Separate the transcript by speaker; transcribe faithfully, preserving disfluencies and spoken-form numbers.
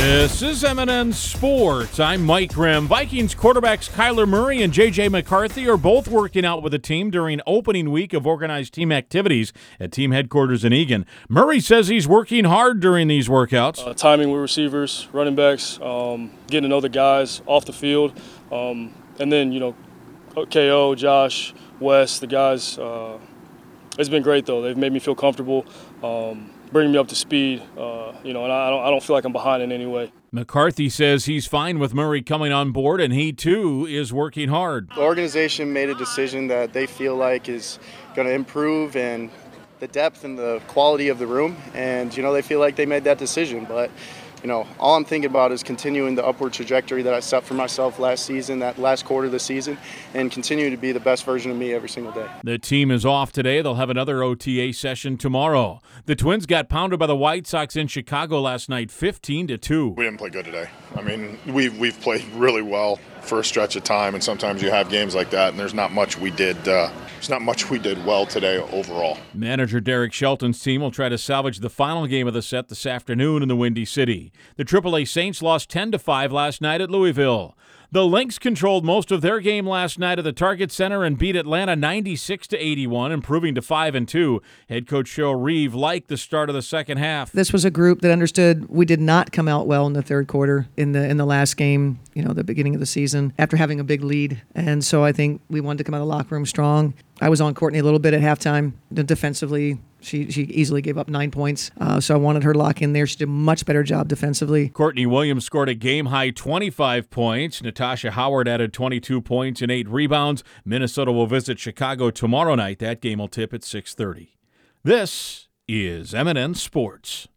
Speaker 1: This is M and N Sports. I'm Mike Grimm. Vikings quarterbacks Kyler Murray and J J McCarthy are both working out with the team during opening week of organized team activities at team headquarters in Eagan. Murray says he's working hard during these workouts.
Speaker 2: Uh, timing with receivers, running backs, um, getting to know the guys off the field, um, and then, you know, K O, Josh, Wes, the guys. Uh, it's been great, though. They've made me feel comfortable. Um, bringing me up to speed, uh, you know, and I don't, I don't feel like I'm behind in any way.
Speaker 1: McCarthy says he's fine with Murray coming on board, and he, too, is working hard.
Speaker 3: The organization made a decision that they feel like is going to improve and the depth and the quality of the room, and, you know, they feel like they made that decision. But, you know, all I'm thinking about is continuing the upward trajectory that I set for myself last season, that last quarter of the season, and continue to be the best version of me every single day.
Speaker 1: The team is off today. They'll have another O T A session tomorrow. The Twins got pounded by the White Sox in Chicago last night, fifteen to two.
Speaker 4: We didn't play good today. I mean, we've, we've played really well for a stretch of time, and sometimes you have games like that, and there's not much we did uh, there's not much we did well today overall.
Speaker 1: Manager Derek Shelton's team will try to salvage the final game of the set this afternoon in the Windy City. The triple A Saints lost ten to five last night at Louisville. The Lynx controlled most of their game last night at the Target Center and beat Atlanta ninety-six to eighty-one, improving to five and two. Head coach Cheryl Reeve liked the start of the second half.
Speaker 5: This was a group that understood we did not come out well in the third quarter in the in the last game, you know, the beginning of the season, after having a big lead. And so I think we wanted to come out of the locker room strong. I was on Courtney a little bit at halftime. Defensively, she she easily gave up nine points. Uh, so I wanted her to lock in there. She did a much better job defensively.
Speaker 1: Courtney Williams scored a game-high twenty-five points. Natasha Howard added twenty-two points and eight rebounds. Minnesota will visit Chicago tomorrow night. That game will tip at six thirty. This is M and N Sports.